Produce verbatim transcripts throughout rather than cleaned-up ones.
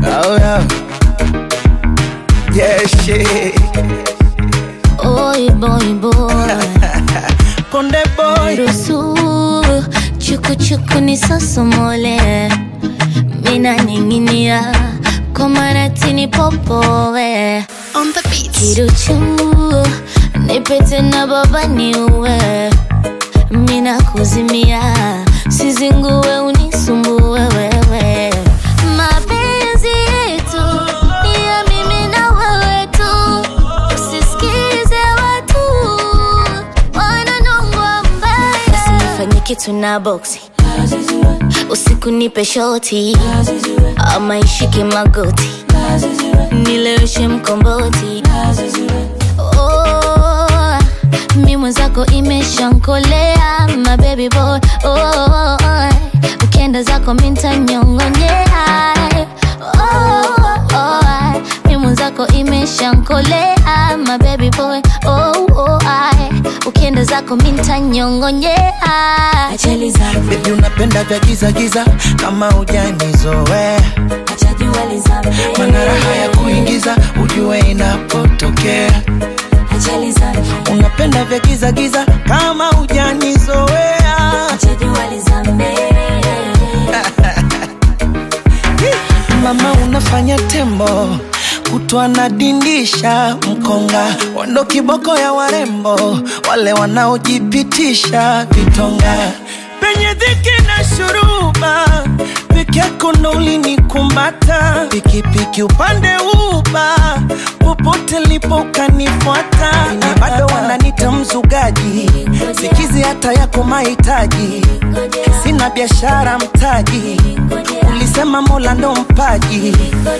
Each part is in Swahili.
Oh yeah. Yeah, shit. Oi boy boy. Konde boy. Rusu chuku chuku ni sosomole. Mina ninginia komaratini popowe. On the beat. Kiruchu nipete na baba niuwe. Mina kuzimia sizinguwe unisumbuwe wewe. Mapenzi yetu ni ya mimi na wewe tu. Usisikize watu wananongwa mbaya. Usinifanye kitu na boxi, usiku nipe shoti, ama ishike magoti, nileweshe mkomboti. Oh, mi mwenzako imeshankolea, my baby boy. Oh, ukienda zako minta nyongonyea. Oh, oh, mi mwenzako imeshankolea, my baby boy. Oh, oh, ukienda zako minta nyongonyea. Achali zangu baby unapenda vya giza giza kama hujanizoea. acha jua lizame, Mana raha ya kuingiza ujue inapotokea. achali zangu Unapenda vya giza giza kama hujanizoea. acha jua lizame. Mama unafanya tembo kutwa na dindisha mkonga, wando kiboko ya warembo wale wanaojipitisha vitonga. Penye dhiki na shuruba peke yako ndo ulinikumbata. Pikipiki upande uba popote lipo kanifuata. Ina bado wananita mzugaji, sikizi hata yako mahitaji. Sina biashara mtaji, ulisema Mola ndo mpaji.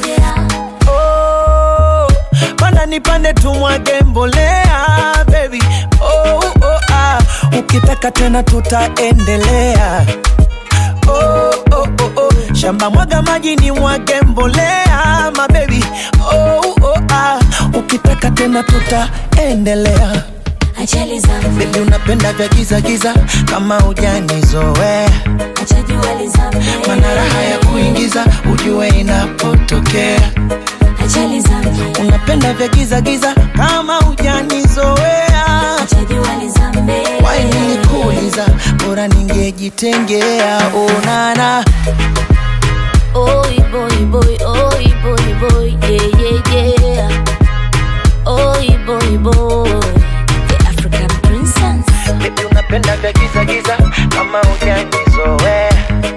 Oh, panda nipande tumwage mbolea baby. Oh, oh, ah, ukitaka tena tutaendelea. Oh, oh, oh, oh, shamba mwaga maji ni mwage mbolea my baby. Oh, oh, ah, ukitaka tena tutaendelea. Achali zangu Baby unapenda vya giza giza kama hujanizoea. acha jua lizame, Mana raha ya kuingiza ujue inapotokea. achali zangu Unapenda vya giza giza kama hujanizoea. acha jua lizame. Why nilikuuliza bora ningejitengea. Oh nana. Oi boy boy, oi boy boy, yeah yeah yeah. Oi boy boy, the African princess. Baby unapenda vya giza giza kama hujanizoea.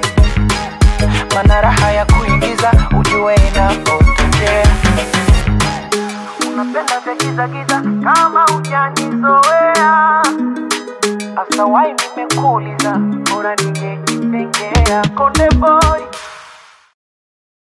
Mana raha ya kuingiza ujue inapotokea. Unapenda vya giza giza kama hujanizoea. Asa why nimekuuliza bora ningejitengea. Konde boy.